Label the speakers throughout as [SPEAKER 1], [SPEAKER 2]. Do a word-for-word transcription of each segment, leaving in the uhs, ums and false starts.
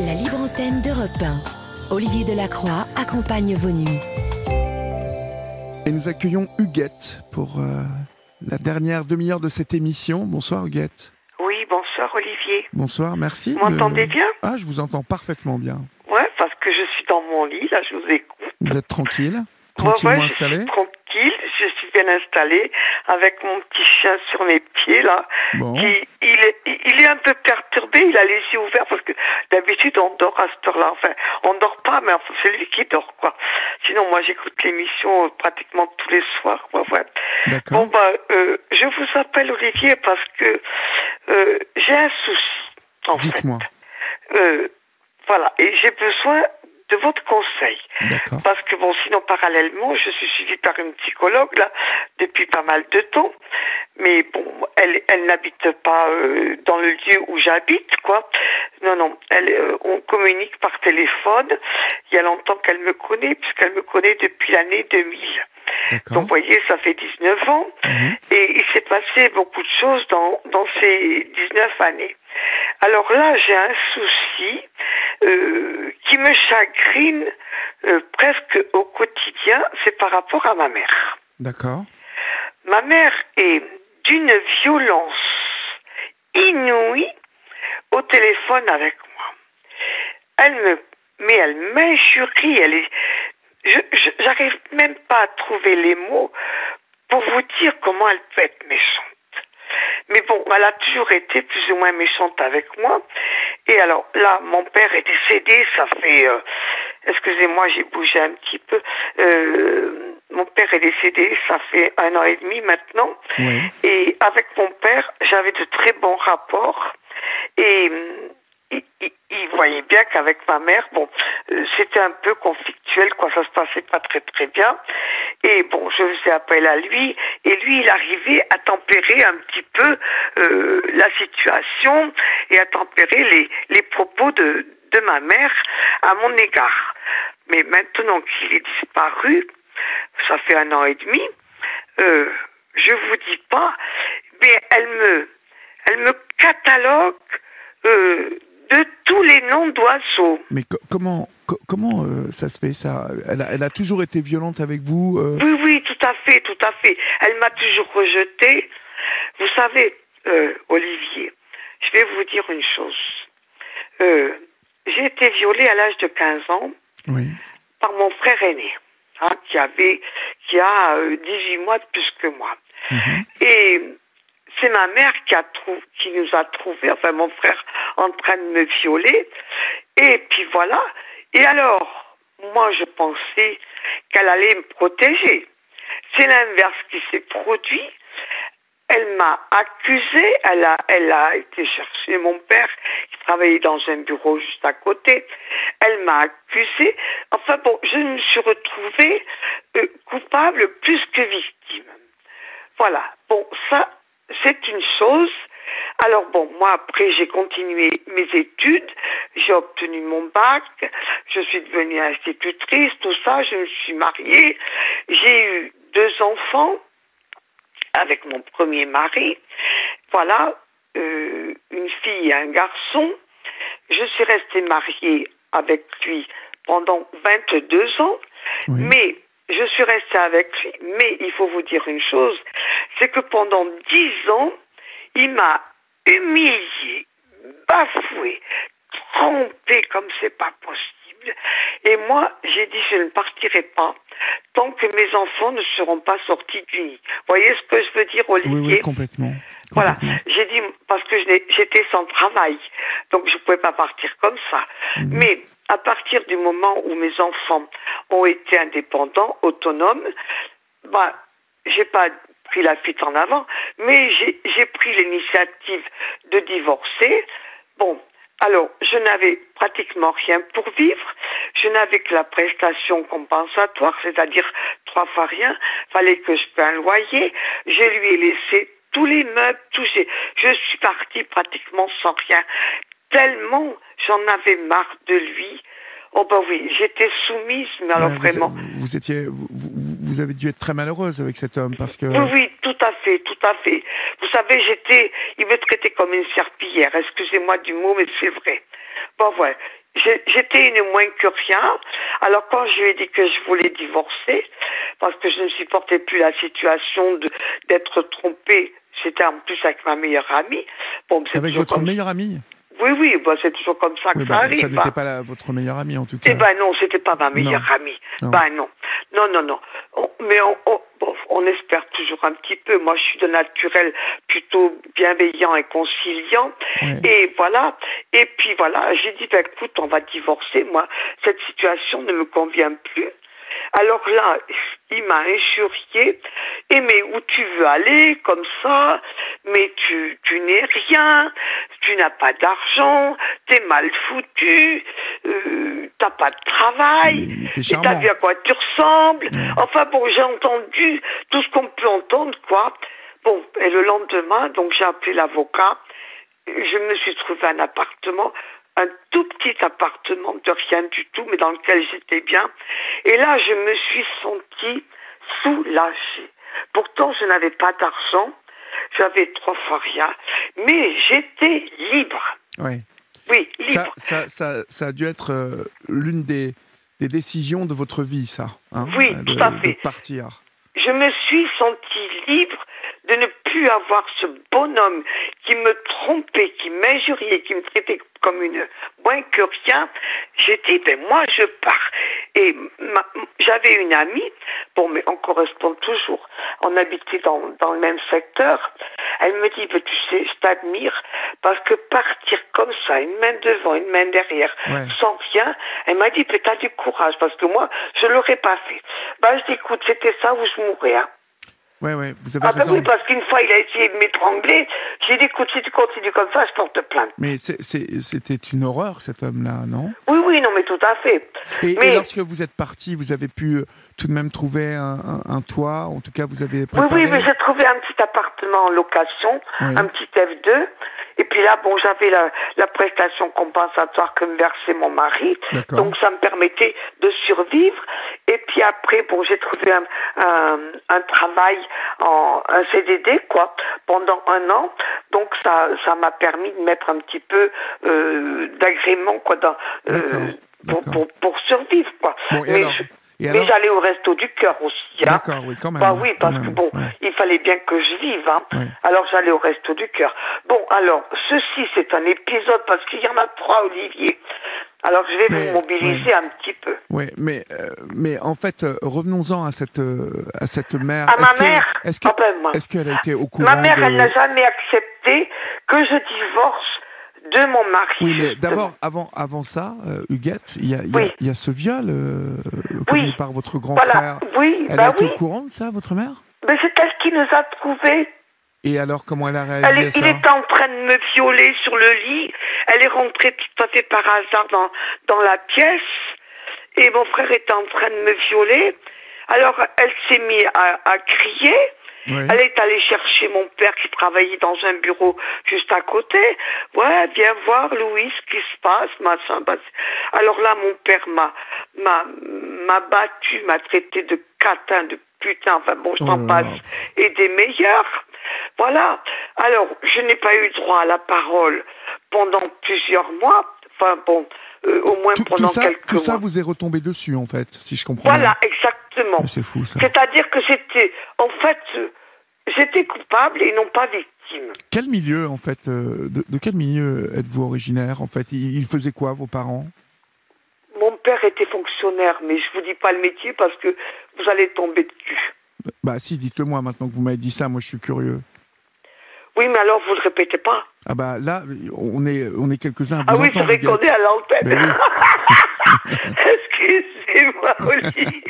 [SPEAKER 1] La libre antenne d'Europe un. Olivier Delacroix accompagne vos nuits.
[SPEAKER 2] Et nous accueillons Huguette pour euh, la dernière demi-heure de cette émission. Bonsoir Huguette.
[SPEAKER 3] Oui, bonsoir Olivier.
[SPEAKER 2] Bonsoir, merci.
[SPEAKER 3] Vous m'entendez
[SPEAKER 2] de...
[SPEAKER 3] bien ?
[SPEAKER 2] Ah, je vous entends parfaitement bien.
[SPEAKER 3] Ouais, parce que je suis dans mon lit, là, je vous écoute.
[SPEAKER 2] Vous êtes tranquille ? Tranquillement
[SPEAKER 3] ouais, ouais,
[SPEAKER 2] installé ?
[SPEAKER 3] Je suis tranquille, je suis bien installée, avec mon petit chien sur mes pieds, là.
[SPEAKER 2] Bon.
[SPEAKER 3] Qui, il, est, il est un peu perturbé, il a les yeux ouverts, parce que d'habitude, on dort à cette heure-là. Enfin, on dort pas, mais enfin, c'est lui qui dort, quoi. Sinon, moi, j'écoute l'émission euh, pratiquement tous les soirs, quoi, ouais.
[SPEAKER 2] D'accord.
[SPEAKER 3] Bon, bah, euh, je vous appelle Olivier parce que euh, j'ai un souci, en
[SPEAKER 2] Dites-moi.
[SPEAKER 3] fait. Euh, voilà, et j'ai besoin de votre conseil.
[SPEAKER 2] D'accord.
[SPEAKER 3] Parce que bon, sinon parallèlement, je suis suivie par une psychologue là depuis pas mal de temps, mais bon, elle, elle n'habite pas euh, dans le lieu où j'habite, quoi. Non, non, elle, euh, on communique par téléphone. Il y a longtemps qu'elle me connaît, puisqu'elle me connaît depuis l'année deux mille.
[SPEAKER 2] D'accord.
[SPEAKER 3] Donc, vous voyez, ça fait dix-neuf ans,
[SPEAKER 2] Mmh.
[SPEAKER 3] et il s'est passé beaucoup de choses dans dans ces dix-neuf années. Alors là, j'ai un souci euh, qui me chagrine euh, presque au quotidien, c'est par rapport à ma mère.
[SPEAKER 2] D'accord.
[SPEAKER 3] Ma mère est d'une violence inouïe au téléphone avec moi. Elle me, mais elle m'injurie, elle est, je, je, j'arrive même pas à trouver les mots pour vous dire comment elle peut être méchante. Mais bon, elle a toujours été plus ou moins méchante avec moi. Et alors là, mon père est décédé, ça fait... Euh, excusez-moi, j'ai bougé un petit peu. Euh, mon père est décédé, ça fait un an et demi maintenant.
[SPEAKER 2] Oui.
[SPEAKER 3] Et avec mon père, j'avais de très bons rapports. Et... Il, il, il voyait bien qu'avec ma mère, bon, euh, c'était un peu conflictuel, quoi, ça se passait pas très très bien. Et bon, je faisais appel à lui, et lui, il arrivait à tempérer un petit peu euh, la situation et à tempérer les, les propos de, de ma mère à mon égard. Mais maintenant qu'il est disparu, ça fait un an et demi, euh, je vous dis pas, mais elle me, elle me catalogue euh, de tous les noms d'oiseaux.
[SPEAKER 2] Mais co- comment, co- comment euh, ça se fait ça ? elle a, elle a toujours été violente avec vous euh...
[SPEAKER 3] Oui, oui, tout à fait, tout à fait. Elle m'a toujours rejetée. Vous savez, euh, Olivier, je vais vous dire une chose. Euh, j'ai été violée à l'âge de quinze ans
[SPEAKER 2] Oui.
[SPEAKER 3] par mon frère aîné, hein, qui avait, qui a euh, dix-huit mois de plus que moi.
[SPEAKER 2] Mmh.
[SPEAKER 3] Et c'est ma mère qui a trou- qui nous a trouvé, enfin mon frère, en train de me violer. Et puis voilà. Et alors, moi je pensais qu'elle allait me protéger. C'est l'inverse qui s'est produit. Elle m'a accusée, elle a, elle a été chercher mon père qui travaillait dans un bureau juste à côté. Elle m'a accusée. Enfin bon, je me suis retrouvée euh, coupable plus que victime. Voilà. Bon, ça, c'est une chose. Alors bon, moi après j'ai continué mes études, j'ai obtenu mon bac, je suis devenue institutrice, tout ça, je me suis mariée, j'ai eu deux enfants avec mon premier mari, voilà, euh, une fille et un garçon. Je suis restée mariée avec lui pendant vingt-deux ans,
[SPEAKER 2] Oui.
[SPEAKER 3] mais je suis restée avec lui, mais il faut vous dire une chose, c'est que pendant dix ans, il m'a humilié, bafoué, trompé comme c'est pas possible. Et moi, j'ai dit, je ne partirai pas tant que mes enfants ne seront pas sortis du nid. Vous voyez ce que je veux dire, Olivier ?
[SPEAKER 2] Oui, oui, complètement.
[SPEAKER 3] Voilà,
[SPEAKER 2] complètement.
[SPEAKER 3] j'ai dit, parce que je n'ai- j'étais sans travail, donc je ne pouvais pas partir comme ça.
[SPEAKER 2] Mmh.
[SPEAKER 3] Mais à partir du moment où mes enfants ont été indépendants, autonomes, bah, j'ai pas pris la fuite en avant, mais j'ai, j'ai pris l'initiative de divorcer. Bon, alors, je n'avais pratiquement rien pour vivre. Je n'avais que la prestation compensatoire, c'est-à-dire trois fois rien. Fallait que je paie un loyer. Je lui ai laissé tous les meubles, tout. J'ai, je suis partie pratiquement sans rien. Tellement j'en avais marre de lui. Oh ben oui, j'étais soumise, mais alors
[SPEAKER 2] Ouais, vous,
[SPEAKER 3] vraiment...
[SPEAKER 2] vous étiez, vous, vous, vous avez dû être très malheureuse avec cet homme parce que.
[SPEAKER 3] Oui, oui, tout à fait, tout à fait. Vous savez, j'étais, il me traitait comme une serpillière. Excusez-moi du mot, mais c'est vrai. Bon, ouais, j'étais une moins que rien. Alors quand je lui ai dit que je voulais divorcer, parce que je ne supportais plus la situation de, d'être trompée, c'était en plus avec ma meilleure amie. Bon, c'est
[SPEAKER 2] avec votre
[SPEAKER 3] comme...
[SPEAKER 2] meilleure amie?
[SPEAKER 3] Oui, oui, bah, c'est toujours comme ça que
[SPEAKER 2] oui,
[SPEAKER 3] ça
[SPEAKER 2] bah,
[SPEAKER 3] arrive.
[SPEAKER 2] Ça n'était
[SPEAKER 3] hein.
[SPEAKER 2] pas la, votre meilleure amie, en tout cas.
[SPEAKER 3] Eh ben non, c'était pas ma meilleure
[SPEAKER 2] non.
[SPEAKER 3] amie.
[SPEAKER 2] Non.
[SPEAKER 3] Ben non. Non, non, non. On, mais on, on, bon, on espère toujours un petit peu. Moi, je suis de naturel plutôt bienveillant et conciliant.
[SPEAKER 2] Ouais.
[SPEAKER 3] Et voilà. Et puis voilà, j'ai dit, ben écoute, on va divorcer. Moi, cette situation ne me convient plus. Alors là, il m'a injurié. Et mais où tu veux aller comme ça? Mais tu, tu n'es rien. Tu n'as pas d'argent. T'es mal foutu. Euh, t'as pas de travail. Et t'as vu à quoi tu ressembles. Ouais. Enfin bon, j'ai entendu tout ce qu'on peut entendre, quoi. Bon, et le lendemain, donc j'ai appelé l'avocat. Je me suis trouvé un appartement. Un tout petit appartement de rien du tout, mais dans lequel j'étais bien. Et là, je me suis sentie soulagée. Pourtant, je n'avais pas d'argent, j'avais trois fois rien, mais j'étais libre.
[SPEAKER 2] Oui.
[SPEAKER 3] Oui, libre.
[SPEAKER 2] Ça, ça, ça, ça a dû être euh, l'une des, des décisions de votre vie, ça. Hein,
[SPEAKER 3] oui,
[SPEAKER 2] de,
[SPEAKER 3] tout à fait.
[SPEAKER 2] De partir.
[SPEAKER 3] Je me suis sentie libre de ne plus avoir ce bonhomme qui me trompait, qui m'injuriait, qui me traitait comme une moins que rien. J'ai dit, ben moi je pars. Et ma, j'avais une amie, bon mais on correspond toujours, on habitait dans, dans le même secteur. Elle me dit, ben tu sais, je t'admire, parce que partir comme ça, une main devant, une main derrière, ouais. sans rien, elle m'a dit, ben t'as du courage, parce que moi, je l'aurais pas fait. Ben je dis, écoute, c'était ça où je mourrais, hein.
[SPEAKER 2] Ouais, ouais, vous avez
[SPEAKER 3] ah
[SPEAKER 2] raison.
[SPEAKER 3] Ben oui, parce qu'une fois, il a essayé de m'étrangler. J'ai dit, écoute, si tu continues comme ça, je porte plainte.
[SPEAKER 2] Mais c'est, c'est, c'était une horreur, cet homme-là, non?
[SPEAKER 3] Oui, oui, non, mais tout à fait.
[SPEAKER 2] Et,
[SPEAKER 3] mais...
[SPEAKER 2] et lorsque vous êtes parti, vous avez pu tout de même trouver un, un, un toit, en tout cas, vous avez préparé...
[SPEAKER 3] Oui, oui, mais j'ai trouvé un petit appartement en location, oui. un petit F deux. Et puis là, bon, j'avais la, la prestation compensatoire que me versait mon mari. D'accord. Donc, ça me permettait de survivre. Et puis après, bon, j'ai trouvé un, un, un travail en un C D D, quoi, pendant un an. Donc, ça, ça m'a permis de mettre un petit peu euh, d'agrément, quoi, dans, euh, D'accord. Pour,
[SPEAKER 2] D'accord.
[SPEAKER 3] pour, pour survivre, quoi.
[SPEAKER 2] Bon, et
[SPEAKER 3] mais
[SPEAKER 2] alors
[SPEAKER 3] je,
[SPEAKER 2] Et
[SPEAKER 3] mais
[SPEAKER 2] alors...
[SPEAKER 3] j'allais au resto du cœur aussi. Hein.
[SPEAKER 2] D'accord, oui, quand même.
[SPEAKER 3] Bah oui, parce
[SPEAKER 2] même,
[SPEAKER 3] que bon,
[SPEAKER 2] ouais.
[SPEAKER 3] il fallait bien que je vive. Hein.
[SPEAKER 2] Ouais.
[SPEAKER 3] Alors j'allais au resto du cœur. Bon, alors, ceci, c'est un épisode, parce qu'il y en a trois, Olivier. Alors je vais mais, vous mobiliser
[SPEAKER 2] ouais.
[SPEAKER 3] un petit peu.
[SPEAKER 2] Oui, mais, euh, mais en fait, euh, revenons-en à cette, euh, à cette mère.
[SPEAKER 3] À
[SPEAKER 2] est-ce
[SPEAKER 3] ma mère
[SPEAKER 2] que, Est-ce, que,
[SPEAKER 3] ah ben, moi.
[SPEAKER 2] est-ce qu'elle a été au courant
[SPEAKER 3] Ma mère,
[SPEAKER 2] de...
[SPEAKER 3] elle n'a jamais accepté que je divorce de mon mari.
[SPEAKER 2] Oui, mais
[SPEAKER 3] justement.
[SPEAKER 2] d'abord, avant, avant ça, euh, Huguette, il y a, y,
[SPEAKER 3] oui.
[SPEAKER 2] a, y a ce viol euh, commis
[SPEAKER 3] oui.
[SPEAKER 2] par votre grand
[SPEAKER 3] voilà.
[SPEAKER 2] frère.
[SPEAKER 3] Oui,
[SPEAKER 2] elle
[SPEAKER 3] bah
[SPEAKER 2] a été
[SPEAKER 3] oui.
[SPEAKER 2] au courant de ça, votre mère?
[SPEAKER 3] Mais c'est elle qui nous a trouvés.
[SPEAKER 2] Et alors, comment elle a réagi
[SPEAKER 3] elle est,
[SPEAKER 2] à ça?
[SPEAKER 3] Il était en train de me violer sur le lit. Elle est rentrée tout à fait par hasard dans, dans la pièce. Et mon frère était en train de me violer. Alors, elle s'est mise à, à crier. Oui. Elle est allée chercher mon père qui travaillait dans un bureau juste à côté. Ouais, viens voir, Louis, ce qui se passe, machin. Alors là, mon père m'a, m'a, m'a battu, m'a traité de catin, de putain, enfin bon, je t'en oh passe, et des meilleurs. Voilà. Alors, je n'ai pas eu droit à la parole pendant plusieurs mois. Enfin bon, euh, au moins
[SPEAKER 2] tout,
[SPEAKER 3] pendant
[SPEAKER 2] tout ça,
[SPEAKER 3] quelques
[SPEAKER 2] tout
[SPEAKER 3] mois.
[SPEAKER 2] Tout ça vous est retombé dessus, en fait, si je comprends
[SPEAKER 3] voilà,
[SPEAKER 2] bien.
[SPEAKER 3] Voilà, exactement.
[SPEAKER 2] Mais c'est fou, ça.
[SPEAKER 3] C'est-à-dire que j'étais, en fait, j'étais coupable et non pas victime.
[SPEAKER 2] Quel milieu, en fait, euh, de, de quel milieu êtes-vous originaire, en fait? Ils faisaient quoi, vos parents?
[SPEAKER 3] Mon père était fonctionnaire, mais je vous dis pas le métier parce que vous allez tomber dessus.
[SPEAKER 2] Bah si, dites-le moi maintenant que vous m'avez dit ça, moi je suis curieux.
[SPEAKER 3] Oui, mais alors vous le répétez pas.
[SPEAKER 2] Ah bah là, on est, on est quelques-uns à vous
[SPEAKER 3] Ah oui,
[SPEAKER 2] entendre,
[SPEAKER 3] c'est vrai qu'on est à l'antenne.
[SPEAKER 2] Oui.
[SPEAKER 3] Excusez-moi, Olivier.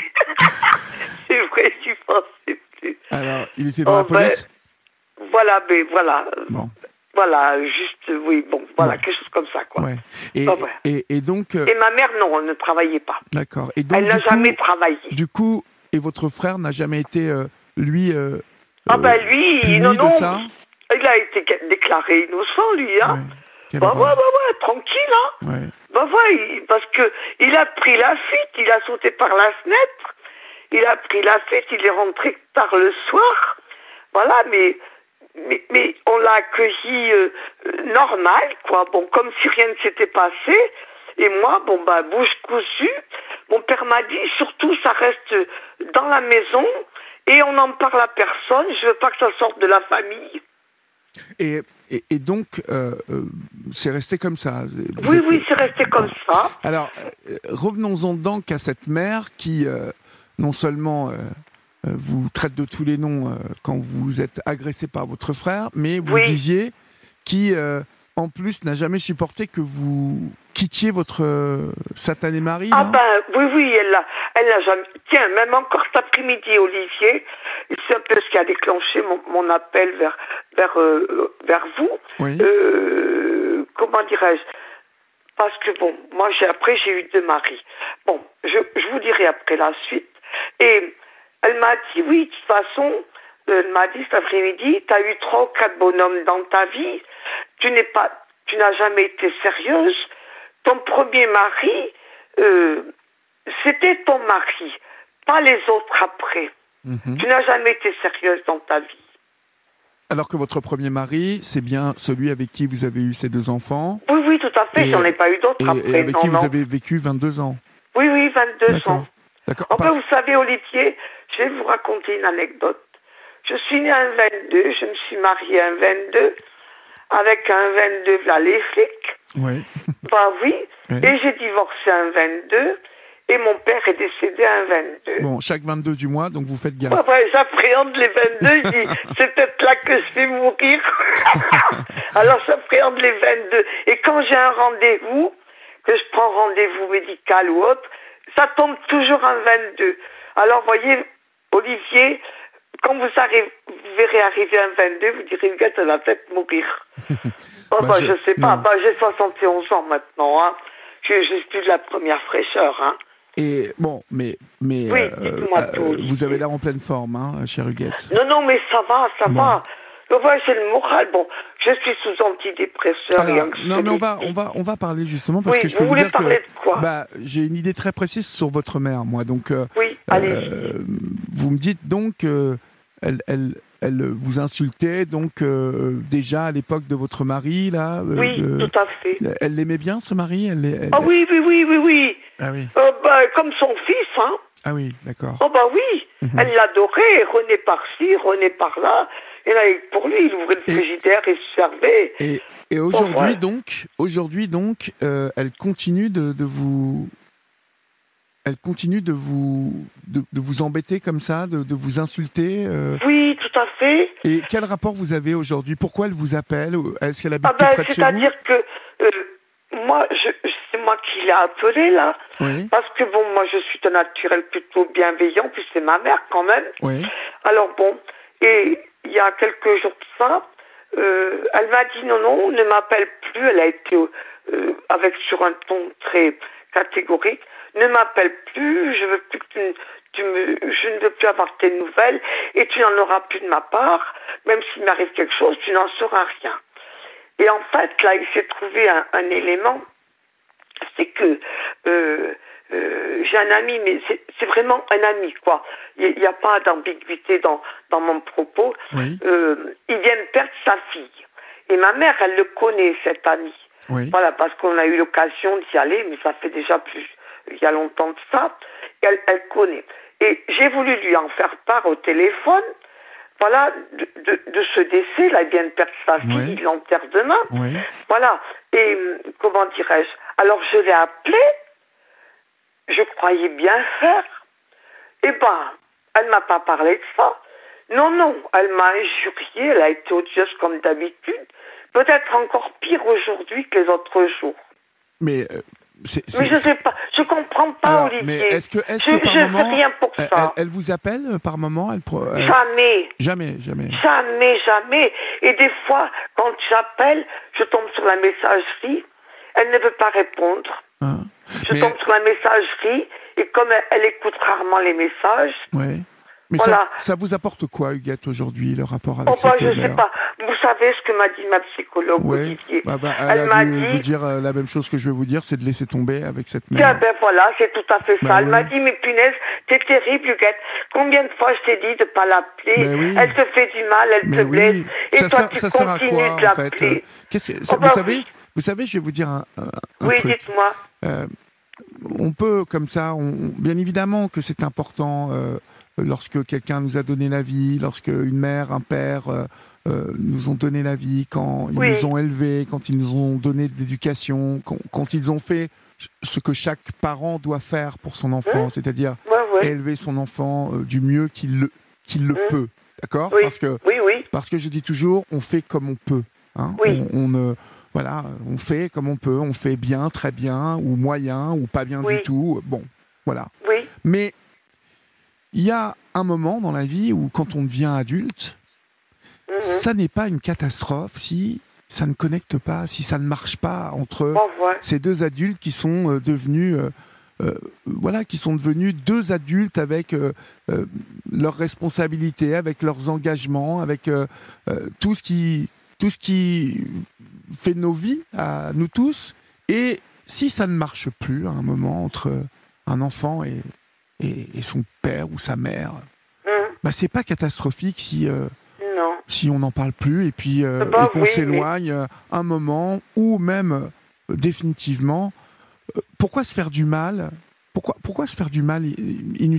[SPEAKER 3] C'est vrai, j'y pensais plus.
[SPEAKER 2] Alors, il était dans oh, la police
[SPEAKER 3] ben, Voilà, mais voilà.
[SPEAKER 2] Bon.
[SPEAKER 3] Voilà, juste, oui, bon, voilà,
[SPEAKER 2] bon.
[SPEAKER 3] quelque chose comme ça, quoi.
[SPEAKER 2] Ouais. Et,
[SPEAKER 3] oh, ouais.
[SPEAKER 2] et, et donc... Euh...
[SPEAKER 3] Et ma mère, non, elle ne travaillait pas.
[SPEAKER 2] D'accord. Et donc,
[SPEAKER 3] elle n'a
[SPEAKER 2] coup,
[SPEAKER 3] jamais travaillé.
[SPEAKER 2] Du coup, et votre frère n'a jamais été, euh, lui... Euh,
[SPEAKER 3] ah ben lui,
[SPEAKER 2] puni
[SPEAKER 3] non,
[SPEAKER 2] de
[SPEAKER 3] non,
[SPEAKER 2] ça
[SPEAKER 3] il a été déclaré innocent, lui, hein.
[SPEAKER 2] Ouais.
[SPEAKER 3] Bah ouais, bah ouais, tranquille, hein.
[SPEAKER 2] Ouais.
[SPEAKER 3] Bah ouais, il, parce que il a pris la fuite, il a sauté par la fenêtre, il a pris la fuite, il est rentré tard le soir, voilà, mais mais, mais on l'a accueilli euh, normal, quoi, bon, comme si rien ne s'était passé, Et moi, bon, bah, bouche cousue, mon père m'a dit, surtout, ça reste dans la maison et on n'en parle à personne. Je veux pas que ça sorte de la famille.
[SPEAKER 2] Et, et, et donc, euh, euh, c'est resté comme ça. Vous
[SPEAKER 3] oui,
[SPEAKER 2] êtes...
[SPEAKER 3] oui, c'est resté comme ça.
[SPEAKER 2] Alors, euh, revenons-en donc à cette mère qui, euh, non seulement... Euh, vous traite de tous les noms euh, quand vous êtes agressé par votre frère, mais vous
[SPEAKER 3] oui.
[SPEAKER 2] disiez qui, euh, en plus, n'a jamais supporté que vous quittiez votre euh, satané mari.
[SPEAKER 3] Ah
[SPEAKER 2] là
[SPEAKER 3] ben, oui, oui, elle l'a, elle l'a jamais... Tiens, même encore cet après-midi, Olivier, c'est un peu ce qui a déclenché mon, mon appel vers, vers, euh, vers vous.
[SPEAKER 2] Oui.
[SPEAKER 3] Euh, comment dirais-je? Parce que, bon, moi, j'ai, après, j'ai eu deux maris. Bon, je, je vous dirai après la suite. Et... elle m'a dit, oui, de toute façon, elle m'a dit cet après-midi, tu as eu trois ou quatre bonhommes dans ta vie, tu n'es pas, tu n'as jamais été sérieuse. Ton premier mari, euh, c'était ton mari, pas les autres après. Mm-hmm. Tu n'as jamais été sérieuse dans ta vie.
[SPEAKER 2] Alors que votre premier mari, c'est bien celui avec qui vous avez eu ces deux enfants?
[SPEAKER 3] Oui, oui, tout à fait, et, j'en ai pas eu d'autres
[SPEAKER 2] et,
[SPEAKER 3] après.
[SPEAKER 2] Et avec
[SPEAKER 3] non,
[SPEAKER 2] qui
[SPEAKER 3] non.
[SPEAKER 2] vous avez vécu vingt-deux ans?
[SPEAKER 3] Oui, oui, vingt-deux
[SPEAKER 2] D'accord.
[SPEAKER 3] ans.
[SPEAKER 2] D'accord.
[SPEAKER 3] Enfin,
[SPEAKER 2] Parce...
[SPEAKER 3] vous savez, Olivier, je vais vous raconter une anecdote. Je suis née un vingt-deux, je me suis mariée un vingt-deux, avec un vingt-deux, là, les flics.
[SPEAKER 2] Oui.
[SPEAKER 3] Bah oui.
[SPEAKER 2] oui.
[SPEAKER 3] Et j'ai divorcé un vingt-deux, et mon père est décédé un vingt-deux.
[SPEAKER 2] Bon, chaque vingt-deux du mois, donc vous faites gaffe.
[SPEAKER 3] Ouais, ouais, j'appréhende les vingt-deux, je dis, c'est peut-être là que je vais mourir. Alors j'appréhende les vingt-deux. Et quand j'ai un rendez-vous, que je prends rendez-vous médical ou autre, ça tombe toujours en vingt-deux. Alors, voyez, Olivier, quand vous, arrivez, vous verrez arriver un vingt-deux, vous direz, Huguette, elle va peut-être mourir. oh, bah, bah, je... je sais pas. Bah, j'ai soixante et onze ans maintenant. Hein. Je n'ai plus de la première fraîcheur. Hein.
[SPEAKER 2] Et bon, mais, mais
[SPEAKER 3] oui,
[SPEAKER 2] euh, euh, vous avez l'air en pleine forme, hein, chère Huguette.
[SPEAKER 3] Non, non, mais ça va, ça bon. va. Donc, ouais, j'ai le moral. Bon, je suis sous antidépresseur.
[SPEAKER 2] Alors,
[SPEAKER 3] et
[SPEAKER 2] non, mais on va, on va, on va parler justement parce
[SPEAKER 3] oui,
[SPEAKER 2] que je
[SPEAKER 3] vous
[SPEAKER 2] peux vous
[SPEAKER 3] voulez
[SPEAKER 2] dire
[SPEAKER 3] parler
[SPEAKER 2] que
[SPEAKER 3] de quoi
[SPEAKER 2] bah, j'ai une idée très précise sur votre mère, moi. Donc, euh,
[SPEAKER 3] oui, allez.
[SPEAKER 2] Euh, vous me dites donc, euh, elle, elle, elle vous insultait donc euh, déjà à l'époque de votre mari, là. Euh,
[SPEAKER 3] oui,
[SPEAKER 2] de...
[SPEAKER 3] tout à fait.
[SPEAKER 2] Elle l'aimait bien, ce mari. Elle, elle...
[SPEAKER 3] Ah oui, oui, oui, oui, oui.
[SPEAKER 2] Ah oui.
[SPEAKER 3] Euh, bah, comme son fils, hein.
[SPEAKER 2] Ah oui, d'accord.
[SPEAKER 3] Oh bah oui, mm-hmm. Elle l'adorait, René par-ci, René par-là. Et là, pour lui, il ouvrait le frigidaire et se servait.
[SPEAKER 2] Et, et aujourd'hui,
[SPEAKER 3] oh, ouais.
[SPEAKER 2] donc, aujourd'hui donc, euh, elle continue de, de vous, elle continue de vous, de, de vous embêter comme ça, de, de vous insulter. Euh...
[SPEAKER 3] Oui, tout à fait.
[SPEAKER 2] Et quel rapport vous avez aujourd'hui? Pourquoi elle vous appelle? Est-ce qu'elle habite
[SPEAKER 3] ah ben,
[SPEAKER 2] tout près de chez vous?
[SPEAKER 3] C'est-à-dire que euh, moi, je, c'est moi qui l'ai appelée là,
[SPEAKER 2] oui.
[SPEAKER 3] Parce que bon, moi, je suis de naturel plutôt bienveillant, puis c'est ma mère quand même.
[SPEAKER 2] Oui.
[SPEAKER 3] Alors bon, et il y a quelques jours de ça, euh, elle m'a dit non, non, ne m'appelle plus. Elle a été euh, avec sur un ton très catégorique. Ne m'appelle plus. Je veux plus que tu, tu me, je ne veux plus avoir tes nouvelles et tu n'en auras plus de ma part. Même s'il m'arrive quelque chose, tu n'en sauras rien. Et en fait, là, il s'est trouvé un, un élément, c'est que euh, euh, j'ai un ami, mais c'est, c'est vraiment un ami, quoi. Il n'y a pas d'ambiguïté dans, dans mon propos.
[SPEAKER 2] Oui.
[SPEAKER 3] Euh, il vient de perdre sa fille. Et ma mère, elle le connaît, cet ami.
[SPEAKER 2] Oui.
[SPEAKER 3] Voilà, parce qu'on a eu l'occasion d'y aller, mais ça fait déjà plus, il y a longtemps de ça. Et elle, elle connaît. Et j'ai voulu lui en faire part au téléphone. Voilà, de, de, de ce décès, là, il vient de perdre sa fille,
[SPEAKER 2] oui.
[SPEAKER 3] Il l'enterre demain.
[SPEAKER 2] Oui.
[SPEAKER 3] Voilà. Et comment dirais-je? Alors je l'ai appelée, je croyais bien faire. Eh ben, elle m'a pas parlé de ça. Non, non, elle m'a injurié, elle a été odieuse comme d'habitude. Peut-être encore pire aujourd'hui que les autres jours.
[SPEAKER 2] Mais... Euh... C'est, c'est,
[SPEAKER 3] mais je sais pas, je comprends pas, alors, Olivier.
[SPEAKER 2] Mais est-ce que, est-ce
[SPEAKER 3] je,
[SPEAKER 2] que par
[SPEAKER 3] je
[SPEAKER 2] moment,
[SPEAKER 3] fais rien pour
[SPEAKER 2] elle,
[SPEAKER 3] ça.
[SPEAKER 2] Elle, elle vous appelle par moment elle, elle...
[SPEAKER 3] Jamais.
[SPEAKER 2] Jamais, jamais.
[SPEAKER 3] Jamais, jamais. Et des fois, quand j'appelle, je tombe sur la messagerie, elle ne veut pas répondre.
[SPEAKER 2] Hein?
[SPEAKER 3] Je
[SPEAKER 2] mais...
[SPEAKER 3] tombe sur la messagerie, et comme elle, elle écoute rarement les messages...
[SPEAKER 2] Oui. Mais
[SPEAKER 3] voilà.
[SPEAKER 2] ça, ça vous apporte quoi, Huguette, aujourd'hui, le rapport avec
[SPEAKER 3] oh, bah,
[SPEAKER 2] cette
[SPEAKER 3] je
[SPEAKER 2] mère?
[SPEAKER 3] sais pas. Vous savez ce que m'a dit ma psychologue,
[SPEAKER 2] oui.
[SPEAKER 3] Olivier.
[SPEAKER 2] Bah, bah, elle, elle a dû dit... vous dire euh, la même chose que je vais vous dire, c'est de laisser tomber avec cette mère.
[SPEAKER 3] Tiens, ben voilà, c'est tout à fait ça.
[SPEAKER 2] Bah,
[SPEAKER 3] elle
[SPEAKER 2] oui.
[SPEAKER 3] m'a dit, mais punaise, t'es terrible, Huguette. Combien de fois je t'ai dit de pas l'appeler?
[SPEAKER 2] Oui.
[SPEAKER 3] Elle te fait du mal, elle
[SPEAKER 2] mais
[SPEAKER 3] te
[SPEAKER 2] oui.
[SPEAKER 3] blesse. Et
[SPEAKER 2] ça
[SPEAKER 3] toi,
[SPEAKER 2] sert,
[SPEAKER 3] tu
[SPEAKER 2] ça sert à
[SPEAKER 3] continues
[SPEAKER 2] quoi,
[SPEAKER 3] de l'appeler.
[SPEAKER 2] En fait Qu'est-ce que, ça,
[SPEAKER 3] oh, bah,
[SPEAKER 2] vous savez
[SPEAKER 3] oui.
[SPEAKER 2] Vous savez, je vais vous dire un, un, un
[SPEAKER 3] oui,
[SPEAKER 2] truc.
[SPEAKER 3] dites-moi.
[SPEAKER 2] euh, on peut comme ça, on, bien évidemment que c'est important euh, lorsque quelqu'un nous a donné la vie, lorsque une mère, un père euh, euh, nous ont donné la vie, quand ils
[SPEAKER 3] Oui.
[SPEAKER 2] nous ont élevés, quand ils nous ont donné de l'éducation, quand, quand ils ont fait ce que chaque parent doit faire pour son enfant,
[SPEAKER 3] Mmh.
[SPEAKER 2] c'est-à-dire
[SPEAKER 3] Ouais, ouais.
[SPEAKER 2] élever son enfant euh, du mieux qu'il le, qu'il le
[SPEAKER 3] Mmh.
[SPEAKER 2] peut, d'accord ?
[SPEAKER 3] Oui.
[SPEAKER 2] Parce que
[SPEAKER 3] Oui, oui.
[SPEAKER 2] parce que je dis toujours, on fait comme on peut. Hein.
[SPEAKER 3] Oui.
[SPEAKER 2] On, on, euh, voilà, on fait comme on peut. On fait bien, très bien, ou moyen, ou pas bien
[SPEAKER 3] Oui.
[SPEAKER 2] du tout. Bon, voilà.
[SPEAKER 3] Oui.
[SPEAKER 2] Mais il y a un moment dans la vie où, quand on devient adulte,
[SPEAKER 3] Mhm.
[SPEAKER 2] ça n'est pas une catastrophe si ça ne connecte pas, si ça ne marche pas entre
[SPEAKER 3] Bon, ouais.
[SPEAKER 2] ces deux adultes qui sont euh, devenus, euh, euh, voilà, qui sont devenus deux adultes avec euh, euh, leurs responsabilités, avec leurs engagements, avec euh, euh, tout ce qui, tout ce qui fait nos vies à nous tous. Et si ça ne marche plus à un moment entre un enfant et, et, et son père ou sa mère,
[SPEAKER 3] Mhm.
[SPEAKER 2] bah c'est pas catastrophique si euh,
[SPEAKER 3] Non.
[SPEAKER 2] si on n'en parle plus et puis euh,
[SPEAKER 3] Bah
[SPEAKER 2] et qu'on
[SPEAKER 3] oui,
[SPEAKER 2] s'éloigne euh, un moment ou même euh, définitivement. Euh, pourquoi se faire du mal ? Pourquoi pourquoi se faire du mal i- inutilement ?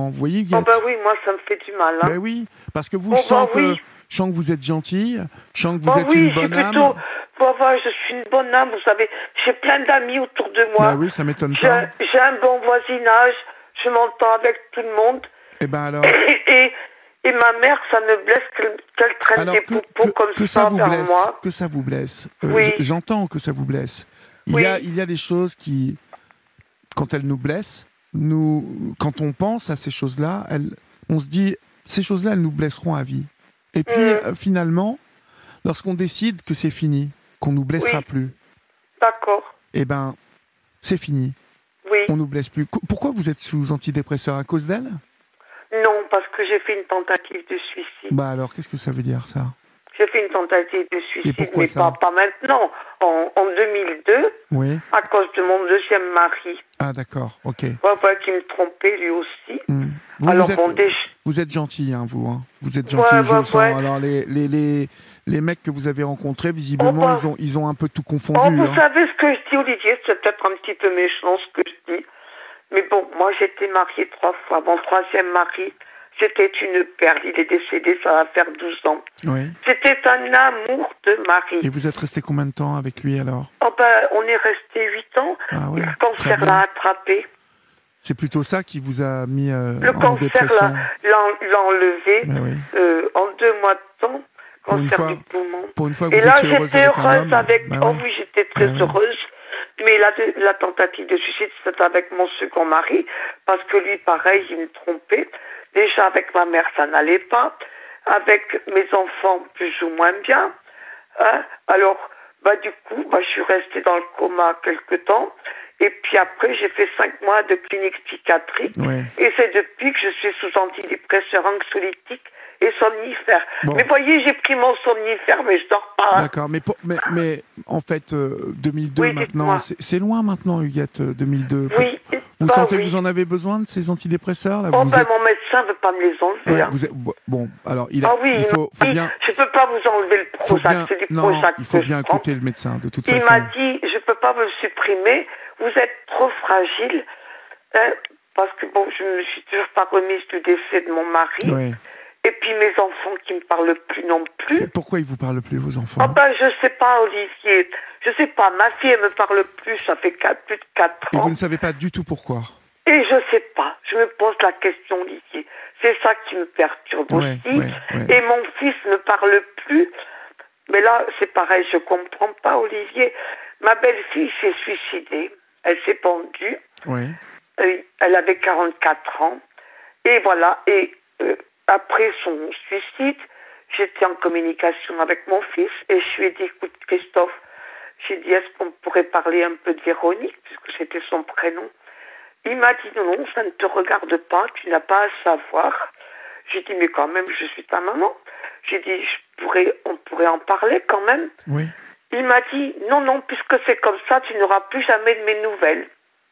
[SPEAKER 2] Vous voyez,
[SPEAKER 3] Oh
[SPEAKER 2] Huguette ?
[SPEAKER 3] bah oui, moi ça me fait du mal. Hein.
[SPEAKER 2] Ben oui, parce que vous,
[SPEAKER 3] Oh
[SPEAKER 2] je sens
[SPEAKER 3] bah
[SPEAKER 2] que
[SPEAKER 3] oui.
[SPEAKER 2] je sens que vous êtes gentille, je sens que vous
[SPEAKER 3] Bah
[SPEAKER 2] êtes
[SPEAKER 3] oui,
[SPEAKER 2] une
[SPEAKER 3] je suis
[SPEAKER 2] bonne âme.
[SPEAKER 3] plutôt... Bah, bah, je suis une bonne âme, vous savez. J'ai plein d'amis autour de moi.
[SPEAKER 2] Ben oui, ça m'étonne
[SPEAKER 3] J'ai
[SPEAKER 2] pas.
[SPEAKER 3] un, j'ai un bon voisinage. Je m'entends avec tout le monde.
[SPEAKER 2] Et ben alors,
[SPEAKER 3] Et, et, et ma mère, ça me blesse qu'elle qu'elle traîne
[SPEAKER 2] alors
[SPEAKER 3] des
[SPEAKER 2] que,
[SPEAKER 3] poupons
[SPEAKER 2] que,
[SPEAKER 3] comme
[SPEAKER 2] que
[SPEAKER 3] ça,
[SPEAKER 2] ça vous
[SPEAKER 3] vers
[SPEAKER 2] blesse,
[SPEAKER 3] moi.
[SPEAKER 2] que ça vous blesse. Euh,
[SPEAKER 3] Oui.
[SPEAKER 2] j- J'entends que ça vous blesse. Il
[SPEAKER 3] Oui.
[SPEAKER 2] y a il y a des choses qui, quand elles nous blessent, nous, quand on pense à ces choses-là, elles, on se dit, ces choses-là, elles nous blesseront à vie. Et puis,
[SPEAKER 3] Mm.
[SPEAKER 2] euh, finalement, lorsqu'on décide que c'est fini, qu'on nous blessera
[SPEAKER 3] Oui.
[SPEAKER 2] plus,
[SPEAKER 3] D'accord.
[SPEAKER 2] eh ben, c'est fini.
[SPEAKER 3] Oui.
[SPEAKER 2] On nous blesse plus. Qu- Pourquoi vous êtes sous antidépresseur ? À cause d'elle ?
[SPEAKER 3] Non, parce que j'ai fait une tentative de suicide.
[SPEAKER 2] Bah alors, qu'est-ce que ça veut dire, ça ?
[SPEAKER 3] J'ai fait une tentative de
[SPEAKER 2] Et
[SPEAKER 3] suicide,
[SPEAKER 2] pourquoi
[SPEAKER 3] mais
[SPEAKER 2] ça ?
[SPEAKER 3] pas, pas maintenant. En, en deux mille deux,
[SPEAKER 2] Oui.
[SPEAKER 3] à cause de mon deuxième mari.
[SPEAKER 2] Ah d'accord, ok.
[SPEAKER 3] Ouais, ouais, qui me trompait lui aussi.
[SPEAKER 2] Hmm. Vous,
[SPEAKER 3] Alors
[SPEAKER 2] vous êtes,
[SPEAKER 3] bon, déjà...
[SPEAKER 2] vous êtes gentil, hein, vous. Hein. Vous êtes
[SPEAKER 3] Ouais,
[SPEAKER 2] gentil, je
[SPEAKER 3] ouais,
[SPEAKER 2] le sens.
[SPEAKER 3] ouais.
[SPEAKER 2] Alors les, les, les, les mecs que vous avez rencontrés, visiblement,
[SPEAKER 3] Oh, bah.
[SPEAKER 2] ils ont, ils ont un peu tout
[SPEAKER 3] Oh,
[SPEAKER 2] confondu.
[SPEAKER 3] vous
[SPEAKER 2] hein.
[SPEAKER 3] savez ce que je dis, Olivier, c'est peut-être un petit peu méchant ce que je dis. Mais bon, moi j'étais mariée trois fois. Mon troisième mari, c'était une perle. Il est décédé, ça va faire douze ans.
[SPEAKER 2] Oui.
[SPEAKER 3] C'était un amour de mari.
[SPEAKER 2] Et vous êtes resté combien de temps avec lui alors ?
[SPEAKER 3] Oh ben, on est resté huit ans.
[SPEAKER 2] Ah ouais,
[SPEAKER 3] Le
[SPEAKER 2] très
[SPEAKER 3] cancer
[SPEAKER 2] bien.
[SPEAKER 3] l'a attrapé.
[SPEAKER 2] C'est plutôt ça qui vous a mis euh,
[SPEAKER 3] Le
[SPEAKER 2] en
[SPEAKER 3] cancer
[SPEAKER 2] dépression.
[SPEAKER 3] l'a l'a- l'a enlevé
[SPEAKER 2] Mais oui.
[SPEAKER 3] euh, en deux mois de temps.
[SPEAKER 2] Pour une
[SPEAKER 3] Cancer
[SPEAKER 2] fois,
[SPEAKER 3] du poumon.
[SPEAKER 2] Pour une fois que
[SPEAKER 3] Et
[SPEAKER 2] vous
[SPEAKER 3] là,
[SPEAKER 2] étiez heureuse
[SPEAKER 3] j'étais
[SPEAKER 2] avec un
[SPEAKER 3] heureuse
[SPEAKER 2] homme.
[SPEAKER 3] avec...
[SPEAKER 2] bah
[SPEAKER 3] Oh
[SPEAKER 2] ouais.
[SPEAKER 3] oui, j'étais très
[SPEAKER 2] Bah ouais.
[SPEAKER 3] heureuse. Mais la, la tentative de suicide, c'était avec mon second mari, parce que lui, pareil, il me trompait. Déjà, avec ma mère, ça n'allait pas. Avec mes enfants, plus ou moins bien. Hein. Alors, bah, du coup, bah, je suis restée dans le coma quelque temps. Et puis après, j'ai fait cinq mois de clinique psychiatrique.
[SPEAKER 2] Ouais.
[SPEAKER 3] Et c'est depuis que je suis sous antidépresseur anxiolytique et somnifère.
[SPEAKER 2] Bon.
[SPEAKER 3] Mais voyez, j'ai pris mon somnifère, mais je dors pas. Hein.
[SPEAKER 2] D'accord, mais, pour- mais, mais en fait, euh, deux mille deux
[SPEAKER 3] Oui,
[SPEAKER 2] maintenant,
[SPEAKER 3] dites-moi.
[SPEAKER 2] c'est c'est loin maintenant, Huguette, euh, deux mille deux.
[SPEAKER 3] Oui.
[SPEAKER 2] Vous
[SPEAKER 3] bah
[SPEAKER 2] sentez
[SPEAKER 3] oui.
[SPEAKER 2] que vous en avez besoin de ces antidépresseurs là
[SPEAKER 3] Oh,
[SPEAKER 2] vous
[SPEAKER 3] ben,
[SPEAKER 2] êtes...
[SPEAKER 3] mon médecin veut pas me les enlever.
[SPEAKER 2] Ouais,
[SPEAKER 3] hein.
[SPEAKER 2] vous êtes... Bon, alors il, a...
[SPEAKER 3] Ah oui,
[SPEAKER 2] il
[SPEAKER 3] il
[SPEAKER 2] faut,
[SPEAKER 3] m'a
[SPEAKER 2] faut
[SPEAKER 3] dit,
[SPEAKER 2] bien,
[SPEAKER 3] je peux pas vous enlever le
[SPEAKER 2] faut
[SPEAKER 3] Prozac,
[SPEAKER 2] bien...
[SPEAKER 3] c'est du
[SPEAKER 2] Non,
[SPEAKER 3] Prozac
[SPEAKER 2] il faut
[SPEAKER 3] que
[SPEAKER 2] bien
[SPEAKER 3] je prends.
[SPEAKER 2] écouter le médecin de toute
[SPEAKER 3] Il
[SPEAKER 2] façon.
[SPEAKER 3] m'a dit, je peux pas vous le supprimer, vous êtes trop fragile, hein, parce que bon, je me suis toujours pas remise du décès de mon mari,
[SPEAKER 2] Ouais.
[SPEAKER 3] et puis mes enfants qui me parlent plus non plus.
[SPEAKER 2] Et pourquoi ils vous parlent plus, vos enfants?
[SPEAKER 3] Oh ben, je sais pas, Olivier, je sais pas, ma fille, elle me parle plus, ça fait quatre, plus de quatre
[SPEAKER 2] Et
[SPEAKER 3] ans.
[SPEAKER 2] vous ne savez pas du tout pourquoi?
[SPEAKER 3] Et je sais pas, je me pose la question, Olivier. C'est ça qui me perturbe
[SPEAKER 2] Ouais,
[SPEAKER 3] aussi.
[SPEAKER 2] ouais, ouais.
[SPEAKER 3] Et mon fils ne parle plus. Mais là, c'est pareil, je comprends pas, Olivier. Ma belle-fille s'est suicidée. Elle s'est pendue.
[SPEAKER 2] Ouais.
[SPEAKER 3] Euh, Elle avait quarante-quatre ans. Et voilà. Et euh, après son suicide, j'étais en communication avec mon fils. Et je lui ai dit, écoute, Christophe, j'ai dit, est-ce qu'on pourrait parler un peu de Véronique, puisque c'était son prénom. Il m'a dit, non, non, ça ne te regarde pas, tu n'as pas à savoir. J'ai dit, mais quand même, je suis ta maman. J'ai dit, je pourrais, on pourrait en parler quand même.
[SPEAKER 2] Oui.
[SPEAKER 3] Il m'a dit, non, non, puisque c'est comme ça, tu n'auras plus jamais de mes nouvelles.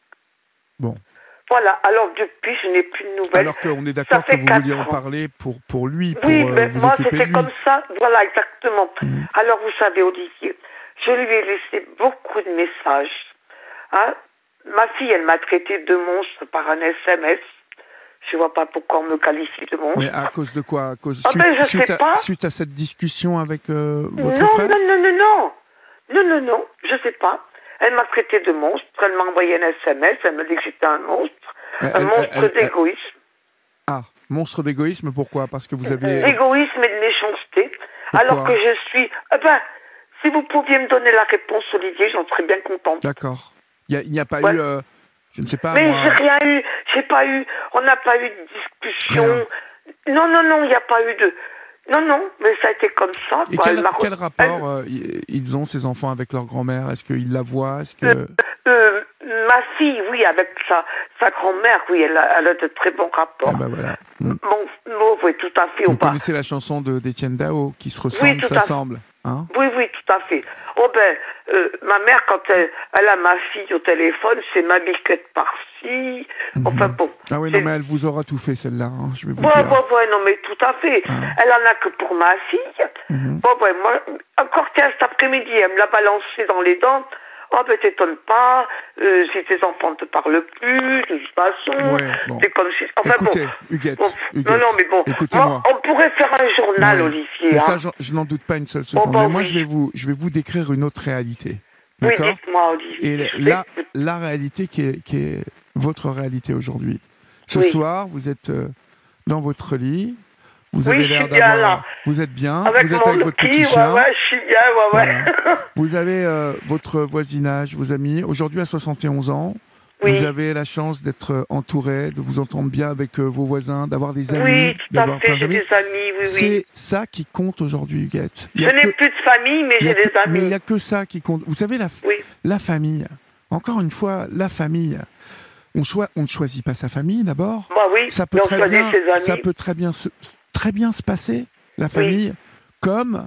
[SPEAKER 2] Bon.
[SPEAKER 3] Voilà, alors depuis, je n'ai plus de nouvelles.
[SPEAKER 2] Alors qu'on est d'accord
[SPEAKER 3] fait
[SPEAKER 2] que vous
[SPEAKER 3] quatre
[SPEAKER 2] vouliez en
[SPEAKER 3] ans.
[SPEAKER 2] parler pour, pour lui, pour
[SPEAKER 3] Oui,
[SPEAKER 2] euh,
[SPEAKER 3] mais
[SPEAKER 2] vous
[SPEAKER 3] moi,
[SPEAKER 2] occuper de
[SPEAKER 3] c'était
[SPEAKER 2] lui.
[SPEAKER 3] comme ça. Voilà, exactement.
[SPEAKER 2] Mhm.
[SPEAKER 3] Alors, vous savez, Olivier, je lui ai laissé beaucoup de messages. Hein, ma fille, elle m'a traité de monstre par un S M S. Je vois pas pourquoi on me qualifie de monstre.
[SPEAKER 2] Mais à cause de quoi? À cause
[SPEAKER 3] Ah
[SPEAKER 2] suite,
[SPEAKER 3] ben, je
[SPEAKER 2] suite
[SPEAKER 3] sais
[SPEAKER 2] à,
[SPEAKER 3] pas.
[SPEAKER 2] suite à cette discussion avec euh, votre
[SPEAKER 3] non,
[SPEAKER 2] frère?
[SPEAKER 3] non, non, non, non. Non, non, non, je sais pas. Elle m'a traité de monstre. Elle m'a envoyé un S M S. Elle m'a dit que j'étais un monstre.
[SPEAKER 2] Elle-
[SPEAKER 3] un
[SPEAKER 2] elle-
[SPEAKER 3] monstre
[SPEAKER 2] elle- elle-
[SPEAKER 3] d'égoïsme.
[SPEAKER 2] Ah, monstre d'égoïsme, pourquoi? Parce que vous avez...
[SPEAKER 3] D'égoïsme et de méchanceté.
[SPEAKER 2] Pourquoi?
[SPEAKER 3] Alors que je suis... Eh ben, si vous pouviez me donner la réponse, Olivier, j'en serais bien contente.
[SPEAKER 2] D'accord. Il n'y a, a pas
[SPEAKER 3] Ouais.
[SPEAKER 2] eu... euh, je ne sais pas,
[SPEAKER 3] Mais
[SPEAKER 2] moi...
[SPEAKER 3] j'ai rien eu, j'ai pas eu, on n'a pas eu de discussion.
[SPEAKER 2] Rien.
[SPEAKER 3] Non, non, non, il n'y a pas eu de... Non, non, mais ça a été comme ça.
[SPEAKER 2] Et
[SPEAKER 3] quoi.
[SPEAKER 2] quel,
[SPEAKER 3] Elle m'a-
[SPEAKER 2] quel rapport
[SPEAKER 3] elle-
[SPEAKER 2] euh, i- ils ont, ces enfants, avec leur grand-mère? Est-ce qu'ils la voient? Est-ce que...
[SPEAKER 3] euh, ma fille, oui, avec sa, sa grand-mère, oui, elle a, elle a de très bons rapports.
[SPEAKER 2] Ah bah voilà. Mm.
[SPEAKER 3] Bon, bon, oui, tout à fait.
[SPEAKER 2] Vous
[SPEAKER 3] on va-
[SPEAKER 2] connaissez la chanson de d'Étienne Dao, qui se ressemble,
[SPEAKER 3] tout à fait.
[SPEAKER 2] s'assemble, hein?
[SPEAKER 3] Oui, oui, tout à fait. Oh ben, euh, ma mère, quand elle, elle a ma fille au téléphone, c'est ma biquette par-ci. Enfin bon.
[SPEAKER 2] Ah oui, non,
[SPEAKER 3] c'est-
[SPEAKER 2] mais elle vous aura tout fait, celle-là, hein, je vais vous
[SPEAKER 3] Ouais,
[SPEAKER 2] dire.
[SPEAKER 3] ouais, ouais, non, mais tout à fait.
[SPEAKER 2] Ah.
[SPEAKER 3] Elle en a que pour ma fille.
[SPEAKER 2] Mhm.
[SPEAKER 3] Bon, ouais, moi, encore tiens, cet après-midi, elle me l'a balancé dans les dents. Oh, ben, t'étonnes pas, euh, si tes enfants ne te parlent plus, de toute façon.
[SPEAKER 2] Ouais, bon.
[SPEAKER 3] C'est comme si. Enfin
[SPEAKER 2] Écoutez,
[SPEAKER 3] bon.
[SPEAKER 2] Huguette,
[SPEAKER 3] Bon,
[SPEAKER 2] Huguette,
[SPEAKER 3] non, non, mais bon.
[SPEAKER 2] écoutez-moi.
[SPEAKER 3] Moi, on pourrait faire un journal,
[SPEAKER 2] Ouais.
[SPEAKER 3] Olivier.
[SPEAKER 2] Mais
[SPEAKER 3] hein.
[SPEAKER 2] ça, je, je n'en doute pas une seule seconde.
[SPEAKER 3] bah
[SPEAKER 2] mais moi,
[SPEAKER 3] oui.
[SPEAKER 2] je vais vous, je vais vous décrire une autre réalité.
[SPEAKER 3] Oui,
[SPEAKER 2] D'accord?
[SPEAKER 3] dites-moi, Olivier.
[SPEAKER 2] Et
[SPEAKER 3] Je
[SPEAKER 2] la,
[SPEAKER 3] l'écoute.
[SPEAKER 2] la réalité qui est, qui est votre réalité aujourd'hui. Ce
[SPEAKER 3] Oui.
[SPEAKER 2] soir, vous êtes euh, dans votre lit. Vous
[SPEAKER 3] Oui,
[SPEAKER 2] avez
[SPEAKER 3] je
[SPEAKER 2] l'air
[SPEAKER 3] suis bien
[SPEAKER 2] d'avoir.
[SPEAKER 3] là.
[SPEAKER 2] Vous êtes bien.
[SPEAKER 3] Avec
[SPEAKER 2] vous êtes
[SPEAKER 3] mon
[SPEAKER 2] avec votre
[SPEAKER 3] petit,
[SPEAKER 2] petit
[SPEAKER 3] ouais,
[SPEAKER 2] chien.
[SPEAKER 3] ouais, je suis bien, ouais, ouais.
[SPEAKER 2] Voilà. Vous avez euh, votre voisinage, vos amis. Aujourd'hui, à soixante et onze ans,
[SPEAKER 3] Oui.
[SPEAKER 2] vous avez la chance d'être euh, entouré, de vous entendre bien avec euh, vos voisins, d'avoir des amis,
[SPEAKER 3] Oui, tout à
[SPEAKER 2] d'avoir
[SPEAKER 3] fait,
[SPEAKER 2] plein
[SPEAKER 3] j'ai
[SPEAKER 2] d'amis.
[SPEAKER 3] des amis, oui, oui.
[SPEAKER 2] C'est ça qui compte aujourd'hui, Huguette. Il y
[SPEAKER 3] Je
[SPEAKER 2] a
[SPEAKER 3] n'ai
[SPEAKER 2] que-
[SPEAKER 3] plus de famille, mais
[SPEAKER 2] il y a
[SPEAKER 3] j'ai des
[SPEAKER 2] que- Mais il
[SPEAKER 3] amis.
[SPEAKER 2] n'y a que ça qui compte. Vous savez, la, f-
[SPEAKER 3] Oui,
[SPEAKER 2] la famille, encore une fois, la famille, on, choi- on ne choisit pas sa famille d'abord.
[SPEAKER 3] bah oui,
[SPEAKER 2] Ça peut,
[SPEAKER 3] mais on
[SPEAKER 2] très
[SPEAKER 3] choisit
[SPEAKER 2] bien,
[SPEAKER 3] ses amis.
[SPEAKER 2] ça peut très bien se, très bien se passer, la famille, comme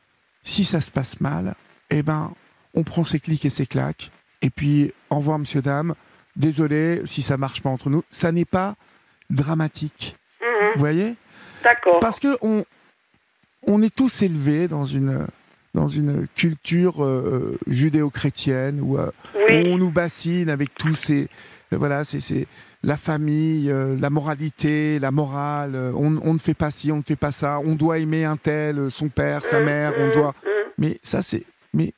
[SPEAKER 2] si ça se passe mal, eh ben, on prend ses clics et ses claques, et puis au revoir, monsieur, dame, désolé si ça marche pas entre nous. Ça n'est pas dramatique,
[SPEAKER 3] Mhm,
[SPEAKER 2] vous voyez?
[SPEAKER 3] d'accord.
[SPEAKER 2] Parce que on, on est tous élevés dans une, dans une culture euh, judéo-chrétienne où euh,
[SPEAKER 3] Oui,
[SPEAKER 2] on nous bassine avec tous ces, euh, voilà, c'est, c'est la famille, euh, la moralité, la morale. euh, on, on ne fait pas ci, on ne fait pas ça. On doit aimer un tel, euh, son père, sa
[SPEAKER 3] Mhm,
[SPEAKER 2] mère. On
[SPEAKER 3] mhm,
[SPEAKER 2] doit.
[SPEAKER 3] mhm.
[SPEAKER 2] Mais ça, c'est. Mais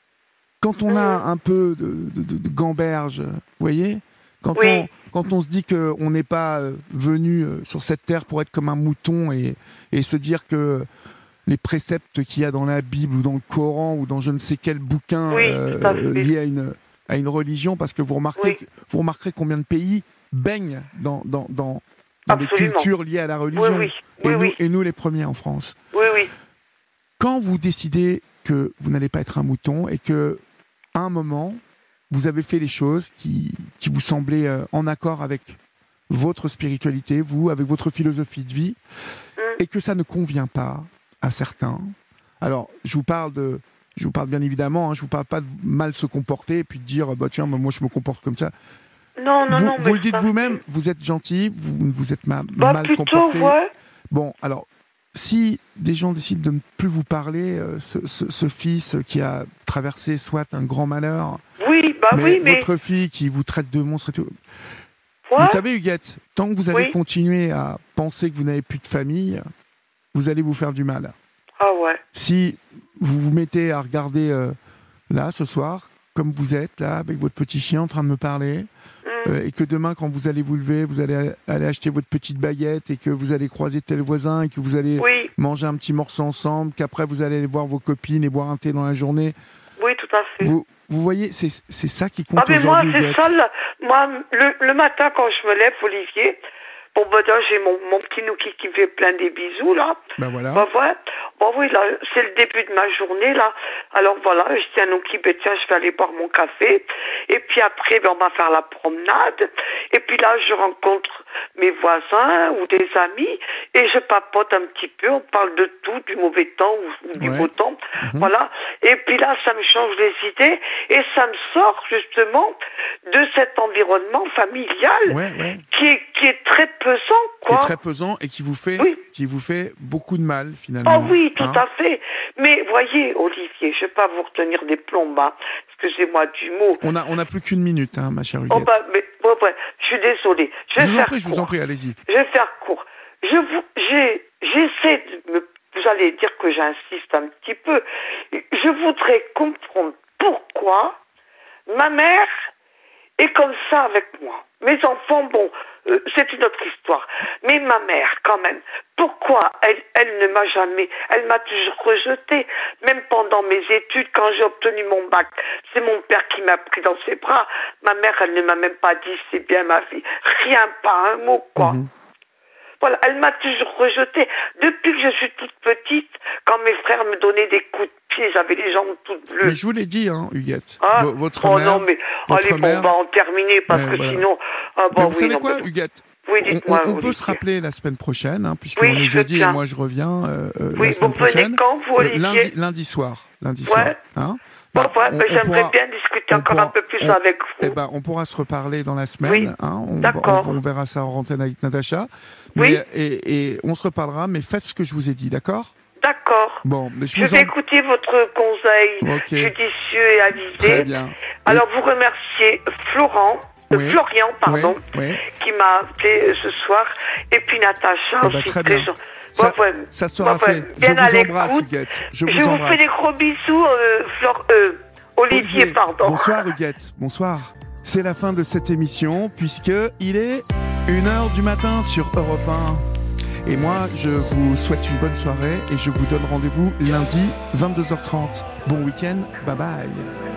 [SPEAKER 2] quand on a un peu de, de, de- de gamberge, vous voyez, quand
[SPEAKER 3] Oui.
[SPEAKER 2] on quand on se dit que on n'est pas euh, venu euh, sur cette terre pour être comme un mouton et et se dire que les préceptes qu'il y a dans la Bible ou dans le Coran ou dans je ne sais quel bouquin
[SPEAKER 3] Oui,
[SPEAKER 2] euh,
[SPEAKER 3] tout à fait.
[SPEAKER 2] lié à une à une religion, parce que vous remarquez
[SPEAKER 3] Oui.
[SPEAKER 2] que- vous remarquerez combien de pays baignent dans dans dans, dans des
[SPEAKER 3] Absolument.
[SPEAKER 2] cultures liées à la
[SPEAKER 3] Oui,
[SPEAKER 2] religion.
[SPEAKER 3] oui,
[SPEAKER 2] Et
[SPEAKER 3] oui,
[SPEAKER 2] nous
[SPEAKER 3] oui,
[SPEAKER 2] et nous les premiers en France.
[SPEAKER 3] oui, oui.
[SPEAKER 2] Quand vous décidez que vous n'allez pas être un mouton et que, à un moment, vous avez fait les choses qui, qui vous semblaient euh, en accord avec votre spiritualité, vous, avec votre philosophie de vie,
[SPEAKER 3] Mm.
[SPEAKER 2] et que ça ne convient pas à certains. Alors, je vous parle de, je vous parle bien évidemment, hein, je vous parle pas de mal se comporter et puis de dire, bah tiens, moi je me comporte comme ça.
[SPEAKER 3] Non, non,
[SPEAKER 2] vous
[SPEAKER 3] non.
[SPEAKER 2] vous
[SPEAKER 3] mais
[SPEAKER 2] le dites
[SPEAKER 3] ça-
[SPEAKER 2] vous-même, vous êtes gentil, vous vous êtes ma-
[SPEAKER 3] Bah,
[SPEAKER 2] mal
[SPEAKER 3] plutôt,
[SPEAKER 2] comporté.
[SPEAKER 3] ouais.
[SPEAKER 2] Bon, alors, si des gens décident de ne plus vous parler, euh, ce, ce- ce fils qui a traversé soit un grand malheur,
[SPEAKER 3] Oui, bah
[SPEAKER 2] mais
[SPEAKER 3] oui, mais.
[SPEAKER 2] votre fille qui vous traite de monstre et tout.
[SPEAKER 3] Ouais.
[SPEAKER 2] Vous savez, Huguette, tant que vous allez
[SPEAKER 3] Oui.
[SPEAKER 2] continuer à penser que vous n'avez plus de famille, vous allez vous faire du mal.
[SPEAKER 3] Ah ouais.
[SPEAKER 2] Si vous vous mettez à regarder euh, là, ce soir, comme vous êtes, là, avec votre petit chien en train de me parler,
[SPEAKER 3] Mm.
[SPEAKER 2] euh, et que demain, quand vous allez vous lever, vous allez aller acheter votre petite baguette et que vous allez croiser tel voisin et que vous allez
[SPEAKER 3] Oui,
[SPEAKER 2] manger un petit morceau ensemble, qu'après vous allez aller voir vos copines et boire un thé dans la journée.
[SPEAKER 3] oui, tout à fait.
[SPEAKER 2] Vous, vous voyez, c'est c'est ça qui compte
[SPEAKER 3] Ah, mais moi,
[SPEAKER 2] aujourd'hui,
[SPEAKER 3] c'est
[SPEAKER 2] Huguette.
[SPEAKER 3] ça, là. Moi, le, le matin, quand je me lève, Olivier, bon, ben, là, j'ai mon, mon petit Nouki qui me fait plein des bisous, là.
[SPEAKER 2] Ben voilà.
[SPEAKER 3] Bah, ouais. Bon, oui, là, c'est le début de ma journée, là. Alors, voilà, je dis à Nouki, ben, tiens, je vais aller boire mon café. Et puis après, ben, on va faire la promenade. Et puis là, je rencontre mes voisins ou des amis. Et je papote un petit peu. On parle de tout, du mauvais temps ou, ou du
[SPEAKER 2] Ouais.
[SPEAKER 3] beau temps.
[SPEAKER 2] Mhm.
[SPEAKER 3] Voilà. Et puis là, ça me change les idées. Et ça me sort, justement, de cet environnement familial
[SPEAKER 2] ouais, ouais.
[SPEAKER 3] qui est qui est très pesant, quoi.
[SPEAKER 2] Qui est très pesant et qui vous fait
[SPEAKER 3] oui.
[SPEAKER 2] qui vous fait beaucoup de mal finalement.
[SPEAKER 3] Oh oui, tout
[SPEAKER 2] hein
[SPEAKER 3] à fait. Mais voyez, Olivier, je vais pas vous retenir des plombs, hein. Excusez-moi du mot.
[SPEAKER 2] On a on a plus qu'une minute, hein, ma chère Huguette.
[SPEAKER 3] Oh bah, mais bon, bah, je suis désolée. Je,
[SPEAKER 2] je
[SPEAKER 3] vais
[SPEAKER 2] vous
[SPEAKER 3] faire
[SPEAKER 2] en prie,
[SPEAKER 3] court.
[SPEAKER 2] je vous en prie, allez-y.
[SPEAKER 3] Je vais faire court. Je vous, j'ai, j'essaie de me, vous allez dire que j'insiste un petit peu. Je voudrais comprendre pourquoi ma mère est comme ça avec moi. Mes enfants, bon, euh, c'est une autre histoire. Mais ma mère, quand même, pourquoi elle, elle ne m'a jamais, elle m'a toujours rejetée. Même pendant mes études, quand j'ai obtenu mon bac, c'est mon père qui m'a pris dans ses bras. Ma mère, elle ne m'a même pas dit c'est bien ma fille. Rien, pas un mot, quoi. Mmh. Voilà, elle m'a toujours rejetée. Depuis que je suis toute petite, quand mes frères me donnaient des coups de pied, j'avais les jambes toutes bleues.
[SPEAKER 2] Mais je vous l'ai dit, hein, Huguette.
[SPEAKER 3] Ah,
[SPEAKER 2] v- votre
[SPEAKER 3] oh
[SPEAKER 2] mère.
[SPEAKER 3] non, mais allez, bon,
[SPEAKER 2] mère...
[SPEAKER 3] on va en terminer parce
[SPEAKER 2] mais
[SPEAKER 3] que
[SPEAKER 2] voilà.
[SPEAKER 3] sinon. Ah, bon,
[SPEAKER 2] mais vous
[SPEAKER 3] oui,
[SPEAKER 2] savez
[SPEAKER 3] non,
[SPEAKER 2] quoi,
[SPEAKER 3] mais...
[SPEAKER 2] Huguette?
[SPEAKER 3] Oui, dites-moi.
[SPEAKER 2] On, on, on
[SPEAKER 3] oui,
[SPEAKER 2] peut se rappeler la semaine prochaine, hein, puisqu'on
[SPEAKER 3] oui,
[SPEAKER 2] est jeudi
[SPEAKER 3] bien.
[SPEAKER 2] et moi je reviens euh,
[SPEAKER 3] oui,
[SPEAKER 2] la semaine
[SPEAKER 3] vous venez
[SPEAKER 2] prochaine.
[SPEAKER 3] quand, vous, Olivier?
[SPEAKER 2] Euh, lundi, lundi soir. Lundi
[SPEAKER 3] ouais.
[SPEAKER 2] soir. Hein
[SPEAKER 3] Bon,
[SPEAKER 2] bah,
[SPEAKER 3] ouais,
[SPEAKER 2] on,
[SPEAKER 3] mais
[SPEAKER 2] on
[SPEAKER 3] j'aimerais
[SPEAKER 2] pourra,
[SPEAKER 3] bien discuter encore
[SPEAKER 2] pourra,
[SPEAKER 3] un peu plus
[SPEAKER 2] on,
[SPEAKER 3] avec vous.
[SPEAKER 2] Eh ben, on pourra se reparler dans la semaine.
[SPEAKER 3] Oui.
[SPEAKER 2] Hein, on,
[SPEAKER 3] D'accord.
[SPEAKER 2] on, on verra ça en antenne avec Natacha.
[SPEAKER 3] Oui.
[SPEAKER 2] Mais, et, et on se reparlera, mais faites ce que je vous ai dit, d'accord?
[SPEAKER 3] D'accord.
[SPEAKER 2] Bon, mais je,
[SPEAKER 3] je
[SPEAKER 2] vous
[SPEAKER 3] vais
[SPEAKER 2] en...
[SPEAKER 3] écouter votre conseil
[SPEAKER 2] okay.
[SPEAKER 3] judicieux et avisé.
[SPEAKER 2] Très bien.
[SPEAKER 3] Alors,
[SPEAKER 2] et...
[SPEAKER 3] vous remerciez Florent. Oui. Florian, pardon,
[SPEAKER 2] oui, oui.
[SPEAKER 3] qui m'a appelé ce soir, et puis Natacha
[SPEAKER 2] oh
[SPEAKER 3] aussi.
[SPEAKER 2] bah, très bien.
[SPEAKER 3] Gens...
[SPEAKER 2] Ça,
[SPEAKER 3] bon, ouais.
[SPEAKER 2] ça sera
[SPEAKER 3] bon,
[SPEAKER 2] fait. Je vous embrasse, Huguette. Je vous,
[SPEAKER 3] je vous
[SPEAKER 2] embrasse.
[SPEAKER 3] fais des gros bisous, euh, Flor... euh, Olivier,
[SPEAKER 2] Olivier,
[SPEAKER 3] pardon.
[SPEAKER 2] Bonsoir, Huguette. Bonsoir. C'est la fin de cette émission, puisque il est une heure du matin sur Europe un. Et moi, je vous souhaite une bonne soirée et je vous donne rendez-vous lundi, vingt-deux heures trente. Bon week-end. Bye bye.